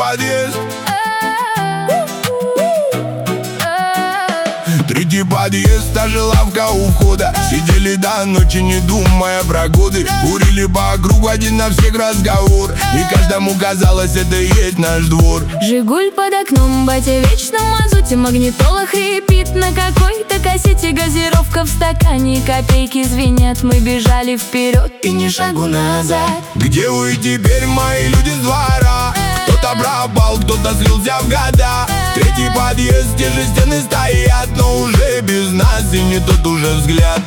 подъезд. Третий подъезд, та же лавка у входа. Сидели до ночи, не думая про годы. Курили по кругу, один на всех разговор. И каждому казалось, это и есть наш двор. Жигуль под окном, батя вечно в мазуте. Магнитола хрипит на какой-то кассете. Газировка в стакане, копейки звенят. Мы бежали вперед и ни шагу назад. Где вы теперь, мои люди с двора? Кто-то пропал, кто-то слился в года. Третий подъезд, те же стены стоят, но уже без нас и не тот уже взгляд.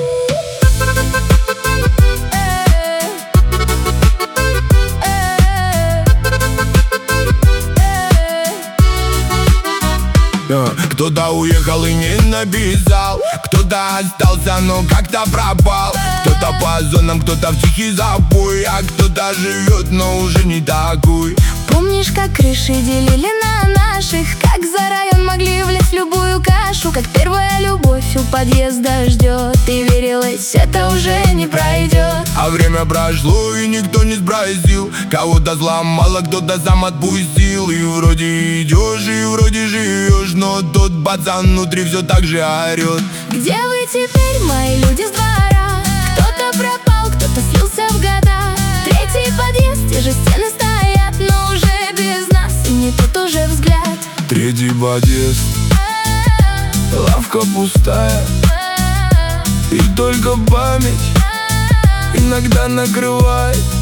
Кто-то уехал и не написал, кто-то остался, но как-то пропал. Кто-то по зонам, кто-то в тихий запой, а кто-то живет, но уже не такой. Помнишь, как крыши делили на наших? Как за район могли влезть в любую кашу? Как первая любовь у подъезда ждет. И верилось, это уже не пройдет. А время прошло, и никто не спросил. Кого-то сломало, кто-то сам отпустил. И вроде идешь, и вроде живешь, но тот пацан внутри все так же орет. Где вы теперь, мои люди с двора? Кто-то пропал, кто-то слился в года. Третий подъезд, те же стены стоят, но уже без нас и не тот уже взгляд. Третий подъезд, лавка пустая, и только память иногда накрывает.